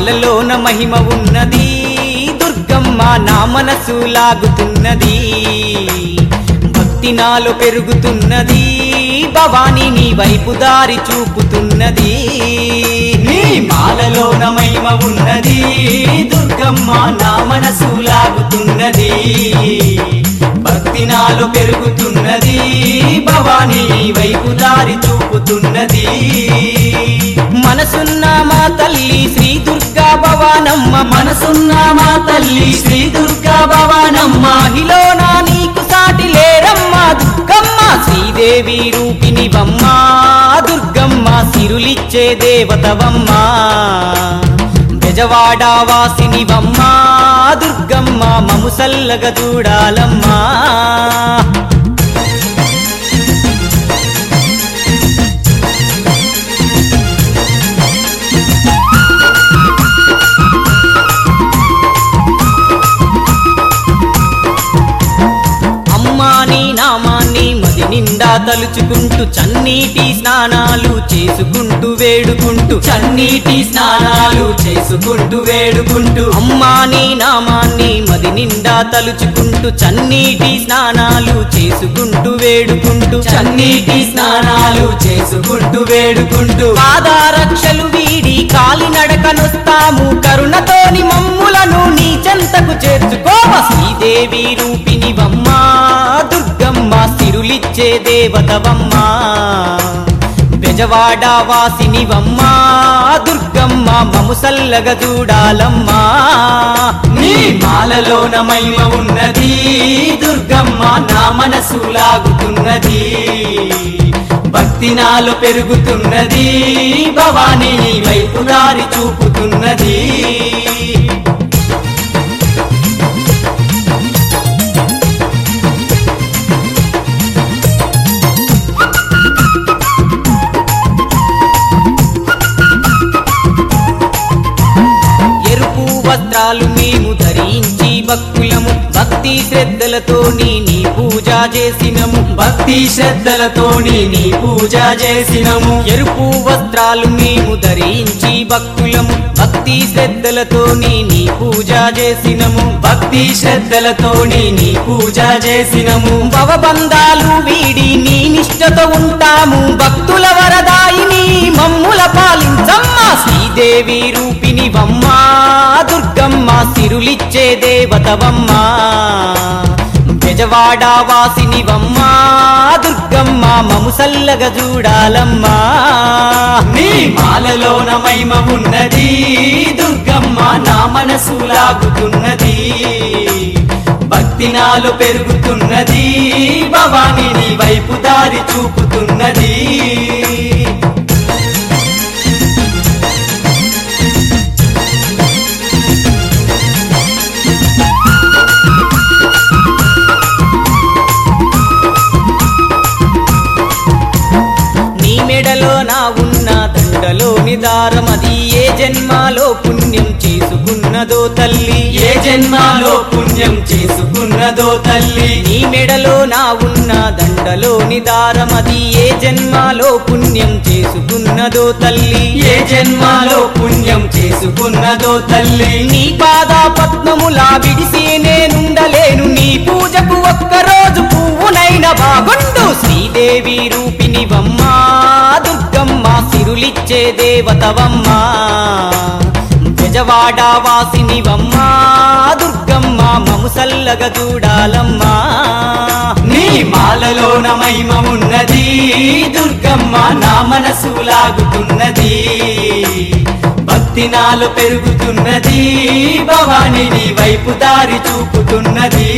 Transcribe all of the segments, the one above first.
మాలలోన మహిమ ఉన్నది దుర్గమ్మ నా మనసు లాగుతున్నది భక్తి నాలో పెరుగుతున్నది భవాని నీ వైపు దారి చూపుతున్నది నీ మాలలోన మహిమ ఉన్నది దుర్గమ్మ నా మనసు లాగుతున్నది భక్తి నాలో పెరుగుతున్నది భవాని నీ వైపు దారి చూపుతున్నది మనసున్న మా తల్లి శ్రీ దుర్గా భవానమ్మ మనసున్న మా తల్లి శ్రీ దుర్గా భవానమ్మ మహిళన నీకు సాటి లేరమ్మ దుర్గమ్మ శ్రీదేవి రూపిణివమ్మ దుర్గమ్మ సిరులిచ్చే దేవతవమ్మ బెజవాడ వాసినివమ్మ దుర్గమ్మ మము సల్లగా చూడాలమ్మా నీ నామాన్ని మది నిండా తలుచుకుంటూ చన్నీటి స్నానాలు చేసుకుంటూ వేడుకుంటూ చన్నీటి స్నానాలు చేసుకుంటూ వేడుకుంటూ అమ్మా నీ నామాన్ని మది నిండా తలుచుకుంటూ చన్నీటి స్నానాలు చేసుకుంటూ వేడుకుంటూ చన్నీటి స్నానాలు చేసుకుంటూ వేడుకుంటూ పాదరక్షలు వీడి కాలినడకనొస్తాము కరుణతోని మమ్ములను నీ చెంతకు చేర్చుకోవ శ్రీదేవి రూపిణివమ్మ దుర్గమ్మ సిరులిచ్చే దేవతవమ్మ బెజవాడ వాసినివమ్మ దుర్గమ్మ మము సల్లగా చూడాలమ్మా నీ మాలలోన మహిమ ఉన్నది దుర్గమ్మ నా మనసు లాగుతున్నది భక్తి నాలో పెరుగుతున్నది భవాని నీ వైపు దారి చూపుతున్నది వస్త్రాలు మేము ధరించి భక్తులము భక్తి శ్రద్ధలతోని నీ పూజ చేసినము భక్తి శ్రద్ధలతోని నీ పూజ చేసినము ఎరుపు వస్త్రాలు మేము ధరించి భక్తులము భక్తి శ్రద్ధలతోని నీ పూజ చేసినము భక్తి శ్రద్ధలతోని నీ పూజ చేసినము భవబంధాలు వీడి నీ నిష్టతో ఉంటాము భక్తుల వరదాయిని మమ్ముల పాలించమ్మ శ్రీదేవి రూపిణివమ్మ దుర్గమ్మ సిరులిచ్చే దేవతవమ్మ బెజవాడ వాసినివమ్మ దుర్గమ్మ మము సల్లగా చూడాలమ్మా నీ మాలలోన మహిమ ఉన్నది దుర్గమ్మ నా మనసు లాగుతున్నది భక్తి నాలో పెరుగుతున్నది భవాని నీ వైపు దారి చూపుతున్నది మెడలో నా ఉన్న దండలోని దారమది ఏ జన్మాలో పుణ్యం చేసుకున్నదో తల్లి ఏ జన్మాలో పుణ్యం చేసుకున్నదో తల్లి నీ మెడలో నా ఉన్న దండలోని దారమది ఏ జన్మాలో పుణ్యం చేసుకున్నదో తల్లి ఏ జన్మాలో పుణ్యం చేసుకున్నదో తల్లి నీ పాద పద్మములా విడిసి నేనుండలేను నీ పూజకు ఒక్కరోజు పువ్వునైన బాగుండు శ్రీదేవి రూపిణివమ్మ దుర్గమ్మ సిరులిచ్చే దేవతవమ్మ బెజవాడ వాసినివమ్మ దుర్గమ్మ మము సల్లగా చూడాలమ్మా నీ మాలలోన మహిమ ఉన్నది దుర్గమ్మ నా మనసు లాగుతున్నది భక్తి నాలో పెరుగుతున్నది భవాని నీ వైపు దారి చూపుతున్నది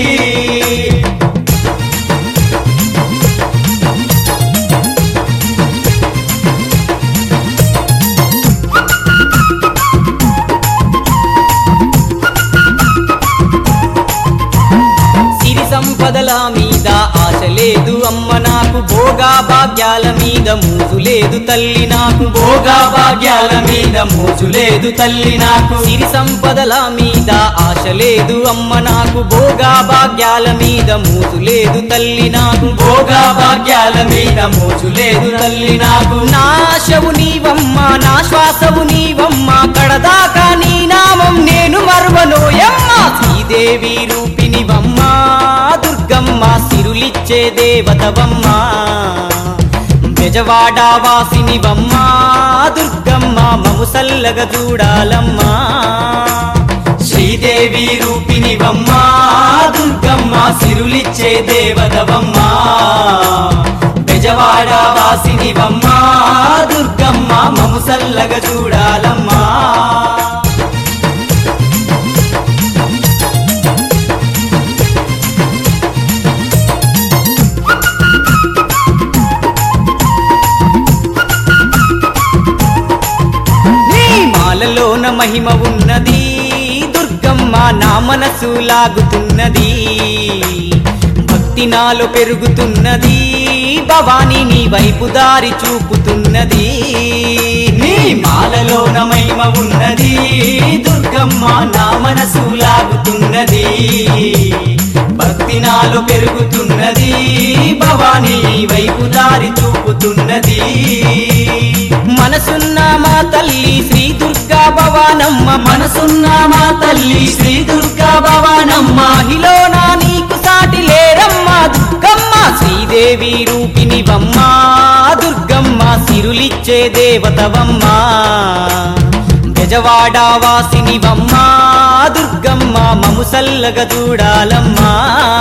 సంపదల మీద ఆశ లేదు అమ్మ నాకు భోగా భాగ్యాల మీద మోజు లేదు తల్లి నాకు భోగా భాగ్యాల మీద మోజు లేదు తల్లి నాకు సిరి సంపదల మీద ఆశ లేదు అమ్మ నాకు భోగా భాగ్యాల మీద మోజు లేదు తల్లి నాకు భోగా భాగ్యాల మీద మోజు లేదు తల్లి నాకు నా ఆశవు నీవమ్మ నా శ్వాసవు నీవమ్మ కడదాకా నీ శ్రీదేవి రూపిణివమ్మ దుర్గమ్మ సిరులిచ్చే దేవతవమ్మ బెజవాడ వాసినివమ్మ దుర్గమ్మ మము సల్లగ చూడాలమ్మా శ్రీదేవి రూపిణివమ్మ దుర్గమ్మ సిరులిచ్చే దేవతవమ్మ బెజవాడ వాసినివమ్మ దుర్గమ్మ మము సల్లగ చూడాలమ్మా మాలలోన మహిమ ఉన్నది దుర్గమ్మ నా మనసు లాగుతున్నది భక్తి నాలో పెరుగుతున్నది భవాని నీ వైపు దారి చూపుతున్నది నీ మాలలోన మహిమ ఉన్నది దుర్గమ్మ నా మనసు లాగుతున్నది భక్తి నాలో పెరుగుతున్నది భవాని నీ వైపు దారి చూపుతున్నది మనసున్న మా తల్లి శ్రీ దుర్గా భవానమ్మ మనసున్న మా తల్లి శ్రీ దుర్గా భవానమ్మ మహిళన నీకు సాటి లేరమ్మ దుర్గమ్మ శ్రీదేవి రూపిణివమ్మ దుర్గమ్మ సిరులిచ్చే దేవతవమ్మ బెజవాడ వాసినివమ్మ దుర్గమ్మ మము సల్లగ చూడాలమ్మా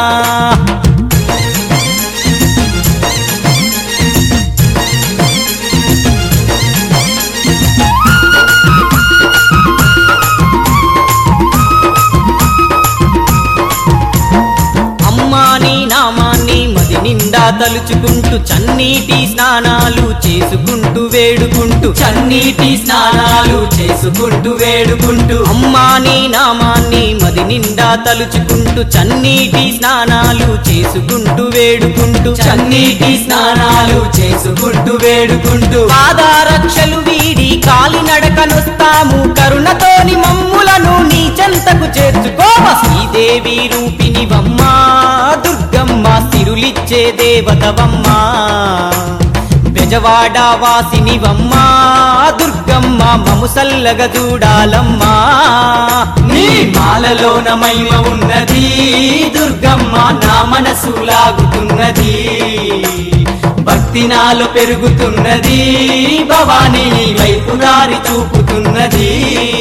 నిండా తలుచుకుంటూ చన్నీటి స్నానాలు చేసుకుంటూ వేడుకుంటూ చన్నీటి స్నానాలు చేసుకుంటూ వేడుకుంటూ అమ్మా నీ నామాన్ని మది నిండా తలుచుకుంటూ చన్నీటి స్నానాలు చేసుకుంటూ వేడుకుంటూ చన్నీటి స్నానాలు చేసుకుంటూ వేడుకుంటూ పాదరక్షలు వీడి కాలినడకనొస్తాము కరుణతోని మమ్ములను నీ చెంతకు చేర్చుకోవ శ్రీదేవి రూపిణివమ్మ దుర్గమ్మ సిరులిచ్చే దేవతవమ్మ బెజవాడ వాసినివమ్మ దుర్గమ్మ మము సల్లగ చూడాలమ్మా నీ మాలలోన మహిమ ఉన్నది దుర్గమ్మ నా మనసు లాగుతున్నది భక్తి నాలో పెరుగుతున్నది భవాని నీ వైపు దారి చూపుతున్నది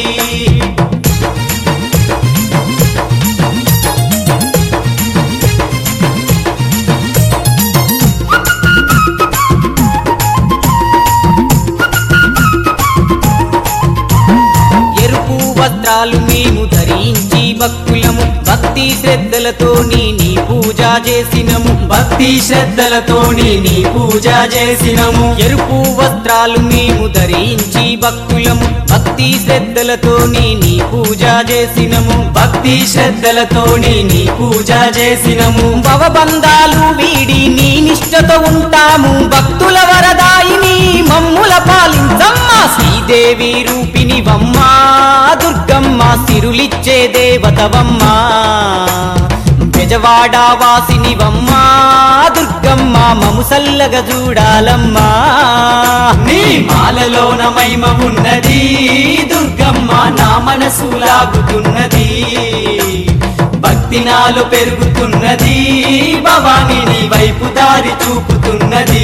వస్త్రాలు మేము ధరించి భక్తులము భక్తి శ్రద్ధలతో నీ పూజ చేసినము భక్తి శ్రద్ధలతో నీ పూజ చేసినము ఎరుపు వస్త్రాలు మేము ధరించి భక్తులము భక్తి శ్రద్ధలతో నీ పూజ చేసినము భక్తి శ్రద్ధలతో నీ పూజ చేసినము భవబంధాలు వీడి నీ నిష్టతో ఉంటాము భక్తుల వరదాయిని మమ్ముల పాలించమ్మ శ్రీదేవి రూపిణివమ్మ దుర్గమ్మ సిరులిచ్చే దేవతవమ్మ బెజవాడ వాసినివమ్మ దుర్గమ్మ మము సల్లగ చూడాలమ్మా నీ మాలలోన మహిమ ఉన్నది దుర్గమ్మ నా మనసు లాగుతున్నది భక్తి నాలో పెరుగుతున్నది భవాని నీ వైపు దారి చూపుతున్నది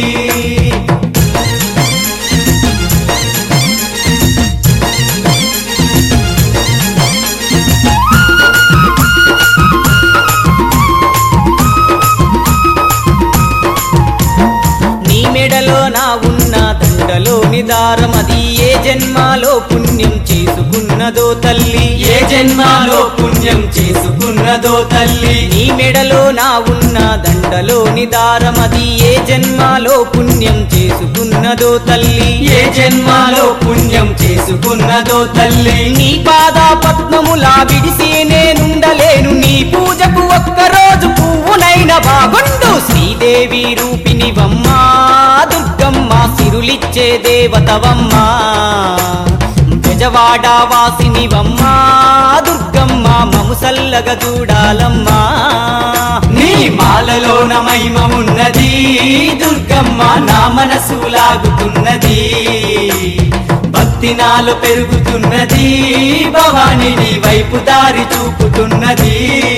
మెడలో నా ఉన్న దండలోని దారమది ఏ జన్మలో పుణ్యం చేసుకున్నదో తల్లి ఏ జన్మలో పుణ్యం చేసుకున్నదో తల్లి నీ మెడలో నా ఉన్న దండలోని దారమది ఏ జన్మలో పుణ్యం చేసుకున్నదో తల్లి ఏ జన్మలో పుణ్యం చేసుకున్నదో తల్లి నీ పాద పద్మములా విడిసి నేనుండలేను నీ పూజకు ఒక్కరోజు పువ్వునైన బాగుండు శ్రీదేవి రూపిణివమ్మ దుర్గమ్మ సిరులిచ్చే దేవతవమ్మ బెజవాడ వాసినివమ్మ దుర్గమ్మ మము సల్లగ చూడాలమ్మా నీ మాలలోన మహిమ ఉన్నది దుర్గమ్మ నా మనసు లాగుతున్నది భక్తి భక్తి నాలో పెరుగుతున్నది, భవాని నీ వైపు దారి చూపుతున్నది.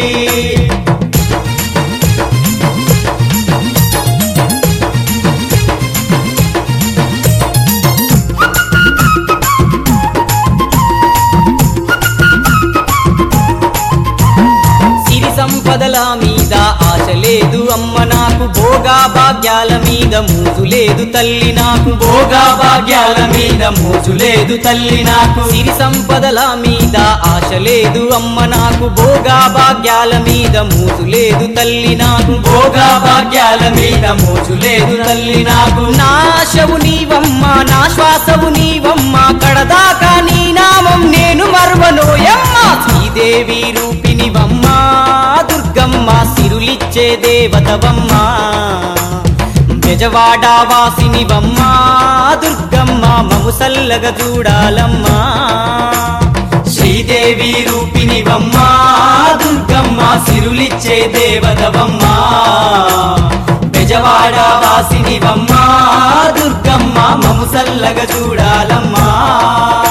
సంపదల మీద ఆశ లేదు అమ్మ నాకు, భోగా భాగ్యాల మీద మోజు లేదు తల్లి నాకు, భోగా భాగ్యాల మీద మోజు లేదు తల్లి నాకు. సిరి సంపదల మీద ఆశ లేదు అమ్మ నాకు, భోగా భాగ్యాల మీద మోజు లేదు తల్లి నాకు, భోగా భాగ్యాల మీద మోజు లేదు తల్లి నాకు. నా ఆశవు నీవమ్మ, నా శ్వాసవు నీవమ్మ, కడదాకా నీ నామం నేను మరువనోయమ్మ. శ్రీదేవి రూపినివమ్మ దుర్గమ్మ, సిరులిచ్చే దేవతవమ్మ, బెజవాడ వాసినివమ్మ దుర్గమ్మ, మము సల్లగ చూడాలమ్మా. శ్రీదేవి రూపినివమ్మ దుర్గమ్మ, సిరులిచ్చే దేవతవమ్మ, బెజవాడ వాసినివమ్మ దుర్గమ్మ, మము సల్లగ చూడాలమ్మా.